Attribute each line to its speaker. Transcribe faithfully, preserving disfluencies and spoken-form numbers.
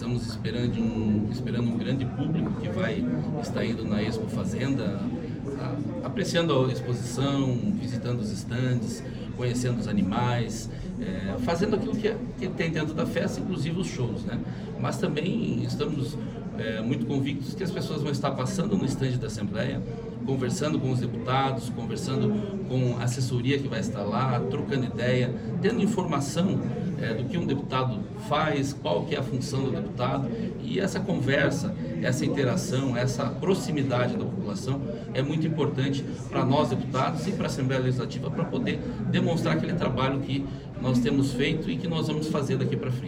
Speaker 1: Estamos esperando um, esperando um grande público que vai estar indo na Expo Fazenda, a, apreciando a exposição, visitando os estandes, conhecendo os animais, é, fazendo aquilo que, que tem dentro da festa, inclusive os shows, né? Mas também estamos é, muito convictos que as pessoas vão estar passando no estande da Assembleia, conversando com os deputados, conversando com a assessoria que vai estar lá, trocando ideia, tendo informação é, do que um deputado faz, qual que é a função do deputado, e essa conversa, essa interação, essa proximidade da população é muito importante para nós deputados e para a Assembleia Legislativa, para poder demonstrar aquele trabalho que nós temos feito e que nós vamos fazer daqui para frente.